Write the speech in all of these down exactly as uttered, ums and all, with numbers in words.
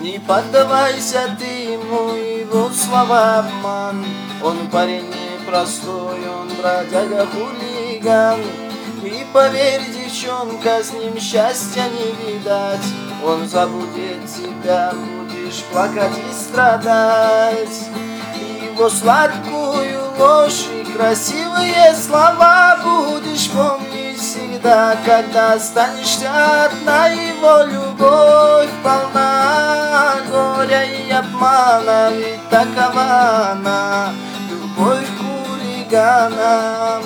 Не поддавайся ты ему, его слова обман. Он парень непростой, он бродяга хулиган. И поверь, девчонка, с ним счастья не видать. Он забудет тебя, будешь плакать и страдать. Его сладкую ложь и красивые слова будешь помнить всегда, когда останешься одна. Его любовь полна горя и обмана, ведь такова она, любовь хулигана.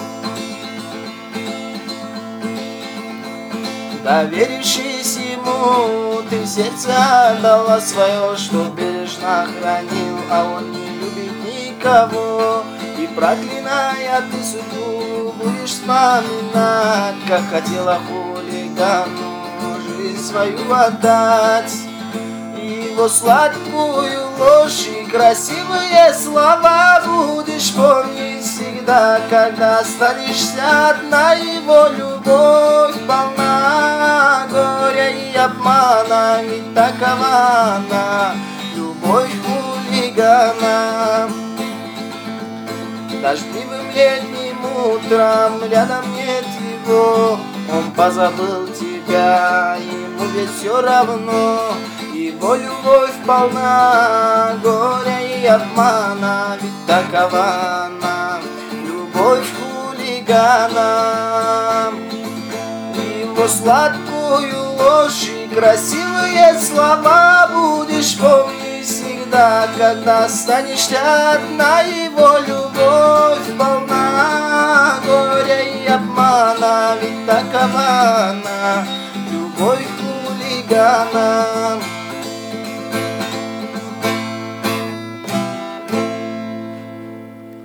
Доверившись ему, ты в сердце отдала свое, что бережно хранил, а он не любит никого. И проклиная ты судьбу, будешь вспоминать, как хотела хулигану жизнь свою отдать. Его сладкую ложь и красивые слова будешь помнить всегда, когда останешься одна. Его любовь полна горя и обмана, ведь такова она, любовь хулигана. Дождливым летним утром рядом нет его, он позабыл тебя, ему ведь все равно. Его любовь полна горя и обмана, ведь такова она, любовь хулигана. Его сладкую ложь и красивые слова будешь помнить всегда, когда останешься одна. Его любовь полна горя и обмана, ведь такова она, любовь хулигана.